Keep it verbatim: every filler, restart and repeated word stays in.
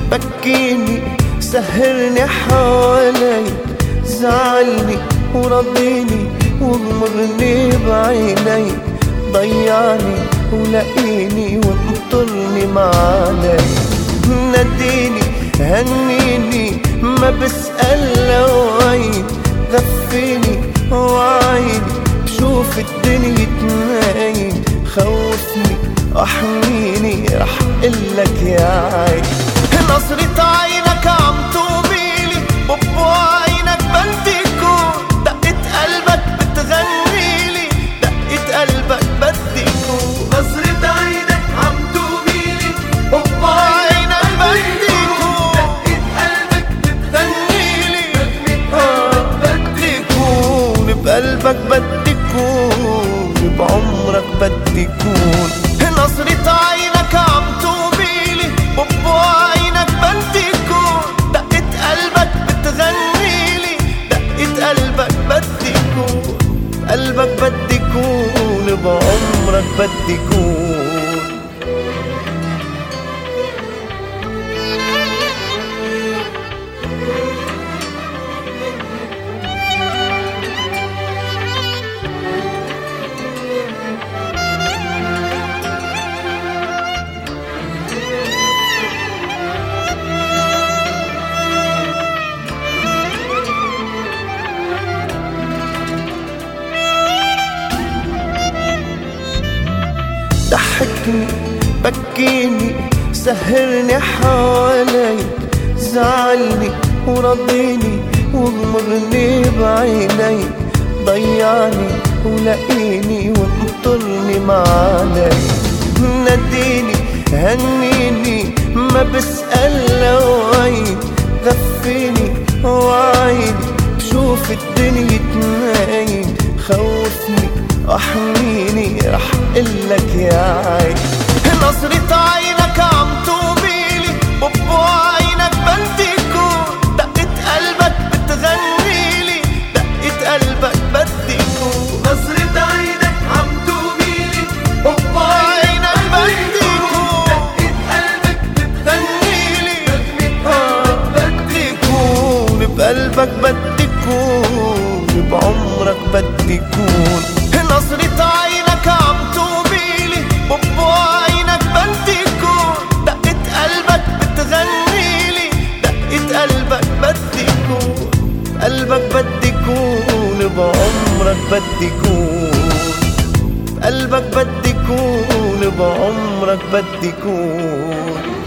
بكيني سهرني حوالي، زعلني ورضيني واغمرني بعيني، ضيعني ولاقيني وانطرني معانا، ناديني هنيني ما بسأل لوين، غفيني وعيني بشوف الدنيا تنايم، خوفني احميني رح قلك يا عين، نظرة عينك عم توميلي وبوعينك بدي كون، دقة قلبك بتغنيلي دقة قلبك بدي كون، نظرة عينك عم توميلي وبوعينك بدي كون، دقة قلبك بتغنيلي بدي كون، بقلبك بدي كون، بعمرك بدي كون، نظرة عينك عم توميلي وبوعينك بدي كون، دقة قلبك بتغنيلي دقة قلبك بدي كون، قلبك بدي كون، بعمرك بدي كون. ضحكني بكيني سهرني حوالي، زعلني ورضيني واغمرني بعيني، ضيعني ولاقيني وانطرني معانا، ناديني هنيني ما بسأل لوين، غفيني وعيني بشوف الدنيا تنايم، خوفني احميني رح قلك يا عين، نظرة عينك عم توميلي وبوعينك بدي كون، دقة قلبك بتغنيلي دقة قلبك بدي كون، نظرة عينك عم توميلي وبوعينك بدي كون، دقة قلبك بتغنيلي بدي كون، بقلبك بدي كون، بعمرك بدي كون، نظرة عينك عم توميلي وبوعينك بدي كون، دقة قلبك بتغنيلي دقة قلبك بدي كون، قلبك بدي كون، بعمرك بدي كون، قلبك بدي كون، بعمرك بدي كون.